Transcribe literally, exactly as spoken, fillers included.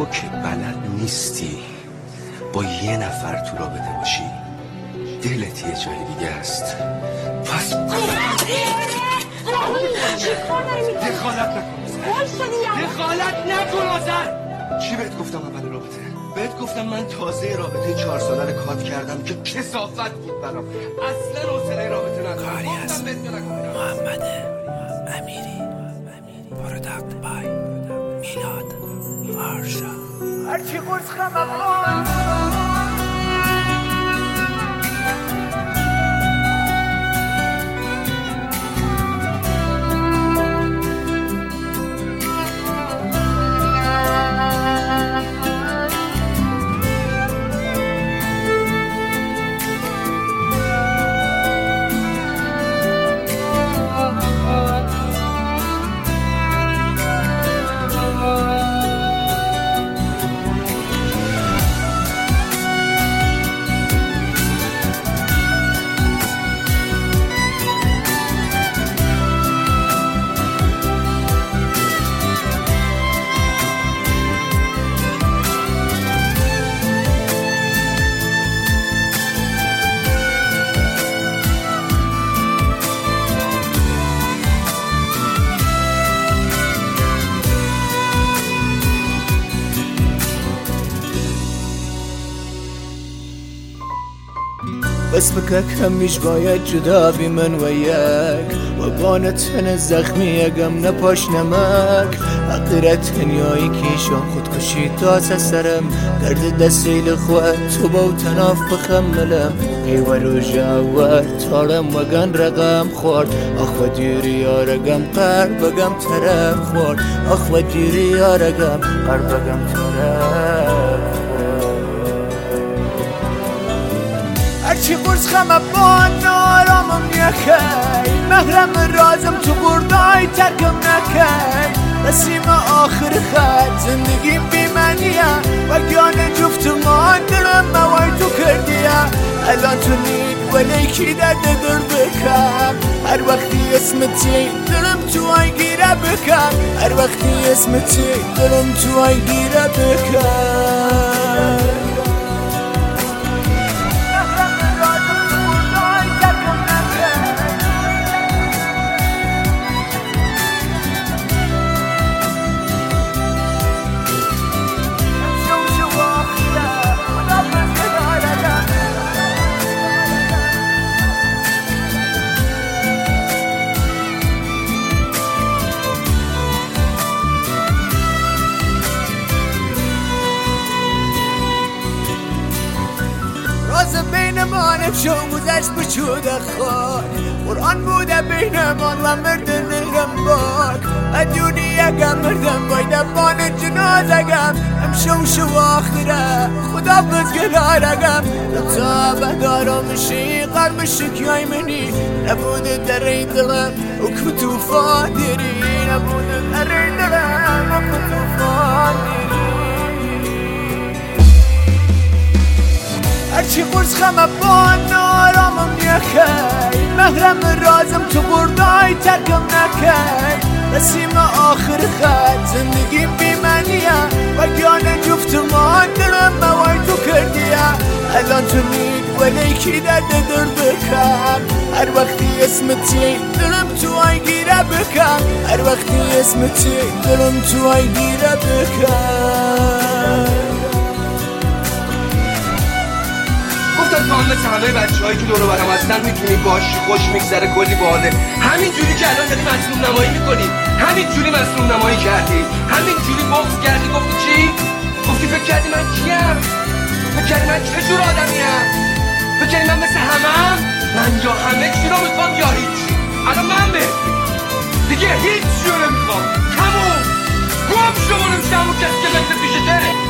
تو که بلد نیستی با یه نفر تو رابطه باشی، دلت یه جای دیگه است. پس دخالت نکن دخالت نکن آزر. چی بهت گفتم اول رابطه؟ بهت گفتم من تازه رابطه چهار ساله رو کات کردم که کثافت بود برام، اصلا حوصله رابطه ندارم. کاری از محمد امیری پروداکت بای میلاد آرشا. هرچی قرص خمم بس بکه کمیش باید جدا بی من و یک و بانتن زخمی اگم نپاش نمک حقیرت هنیایی کیشان خودکشی تازه سرم درد دستیل خواه تو با تناف بخملم ایولو جاور تارم وگن رقم خورد آخ و دیری آرگم قرب بگم طرف خورد آخ و دیری آرگم قرب بگم طرف. هرچی قرص خمه با نارامم یکی محرم رازم تو بردای ترکم نکی رسیم آخر خط زندگیم بی منیه و گیانه جفت ما درم موای تو کردیه الان تو نید ولی کی درد در بکم هر وقتی اسمتی درم تو آی گیره بکم هر وقتی اسمتی درم تو آی گیره بکم. راز بینمان افشو گذشت بچود خواهد قرآن بوده بینمان و مردن نگم باک ادیونی یکم مردم بایده بان جنازگم امشو شو آخره خدا بزگلارگم تا بدارمشی قرمشی کیای منی نبوده در این دلم و کتوفا دیری نبوده در این دلم و کتوفا دیری. هرچی قرص خمه با نارامم یکی محرم رازم تو بردای ترکم نکی رسیم آخر خط زندگیم بی منیه و گیانه جفت ما درم موای تو کردیه الان تو نید ولی کی درد در بکم هر وقتی اسمتی درم تو آی گیره بکم هر وقتی اسمتی درم تو آی گیره بکم. گفتم تو هم مثل همه بچه هایی که دور و برم هستن میتونی باشی خوش میگذره کلی باله همین جوری که الان داری مظلوم نمایی میکنی همین جوری مظلوم نمایی کردی همین جوری بغض کردی گفتی چی؟ گفتی فکر کردی من کیم؟ فکر کردی من چه جور آدمیم؟ فکر کردی من مثل همه هم؟ من یا همه چی رو میخوام یا هیچی الان من به دیگه هیچ چی رو نمیخوام تموم گم شما نمیشه همون کسی که مثل پیشته